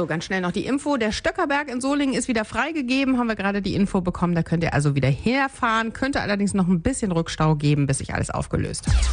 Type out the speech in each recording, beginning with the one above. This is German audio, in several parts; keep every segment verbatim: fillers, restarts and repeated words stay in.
So, ganz schnell noch die Info. Der Stöckerberg in Solingen ist wieder freigegeben. Haben wir gerade die Info bekommen. Da könnt ihr also wieder herfahren. Könnte allerdings noch ein bisschen Rückstau geben, bis sich alles aufgelöst hat.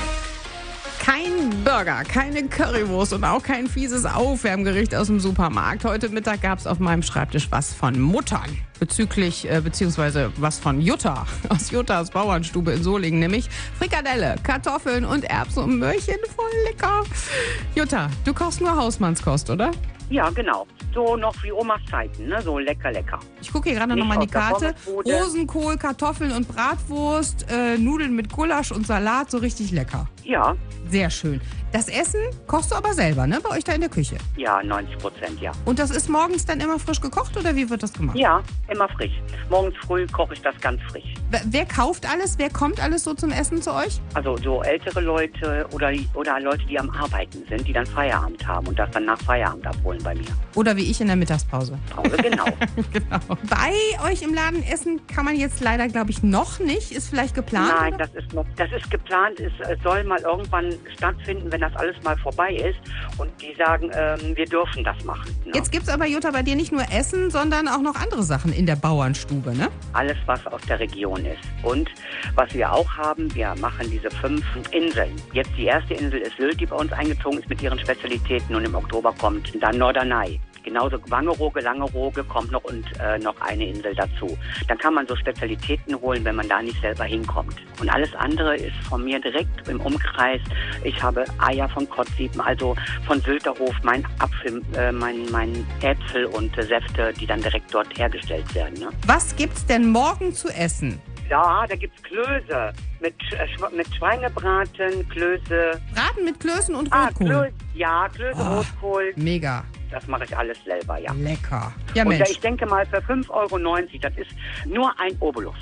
Kein Burger, keine Currywurst und auch kein fieses Aufwärmgericht aus dem Supermarkt. Heute Mittag gab es auf meinem Schreibtisch was von Muttern. Bezüglich, äh, beziehungsweise was von Jutta. Aus Juttas Bauernstube in Solingen, nämlich Frikadelle, Kartoffeln und Erbsen und Möhrchen. Voll lecker. Jutta, du kochst nur Hausmannskost, oder? Ja, genau. So noch wie Omas Zeiten, ne? So lecker, lecker. Ich gucke hier gerade nochmal in die Karte. Rosenkohl, Kartoffeln und Bratwurst, äh, Nudeln mit Gulasch und Salat, so richtig lecker. Ja. Sehr schön. Das Essen kochst du aber selber, ne? Bei euch da in der Küche? Ja, neunzig Prozent, ja. Und das ist morgens dann immer frisch gekocht oder wie wird das gemacht? Ja, immer frisch. Morgens früh koche ich das ganz frisch. Wer, wer kauft alles? Wer kommt alles so zum Essen zu euch? Also so ältere Leute oder, oder Leute, die am Arbeiten sind, die dann Feierabend haben und das dann nach Feierabend abholen bei mir. Oder wie ich in der Mittagspause. Pause, genau. Genau. Bei euch im Laden essen kann man jetzt leider, glaube ich, noch nicht. Ist vielleicht geplant? Nein, oder? das ist noch, das ist geplant. Es, es soll mal irgendwann stattfinden, wenn das alles mal vorbei ist. Und die sagen, ähm, wir dürfen das machen. Ne? Jetzt gibt es aber, Jutta, bei dir nicht nur Essen, sondern auch noch andere Sachen in der Bauernstube, ne? Alles, was aus der Region ist. Und was wir auch haben, wir machen diese fünf Inseln. Jetzt die erste Insel ist Sylt, die bei uns eingezogen ist mit ihren Spezialitäten. Und im Oktober kommt dann Norderney. Genauso Wangerooge, Langerooge kommt noch und äh, noch eine Insel dazu. Dann kann man so Spezialitäten holen, wenn man da nicht selber hinkommt. Und alles andere ist von mir direkt im Umkreis. Ich habe Eier von Kottsieben, also von Sylterhof, mein Apfel, äh, mein, mein Äpfel und äh, Säfte, die dann direkt dort hergestellt werden. Ne? Was gibt's denn morgen zu essen? Ja, da gibt's Klöße mit, äh, mit Schweinebraten, Klöße. Braten mit Klößen und Ah, Rotkohl. Klöße, ja, Klöße, Oh, Rotkohl. Mega. Das mache ich alles selber, ja. Lecker. Ja, Und Mensch. ich denke mal für fünf Euro neunzig, das ist nur ein Obolus.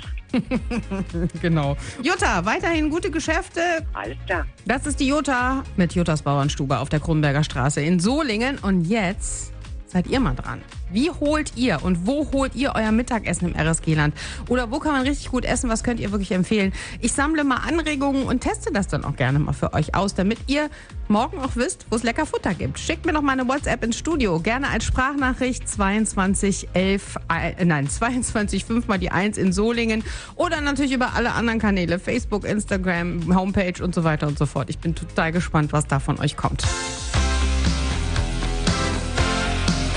Genau. Jutta, weiterhin gute Geschäfte. Alles klar. Das ist die Jutta mit Juttas Bauernstube auf der Kronberger Straße in Solingen. Und jetzt seid ihr mal dran. Wie holt ihr und wo holt ihr euer Mittagessen im R S G-Land? Oder wo kann man richtig gut essen? Was könnt ihr wirklich empfehlen? Ich sammle mal Anregungen und teste das dann auch gerne mal für euch aus, damit ihr morgen auch wisst, wo es lecker Futter gibt. Schickt mir noch mal eine WhatsApp ins Studio. Gerne als Sprachnachricht zweiundzwanzig elf, äh, nein, zweiundzwanzig fünf mal die eins in Solingen. Oder natürlich über alle anderen Kanäle. Facebook, Instagram, Homepage und so weiter und so fort. Ich bin total gespannt, was da von euch kommt.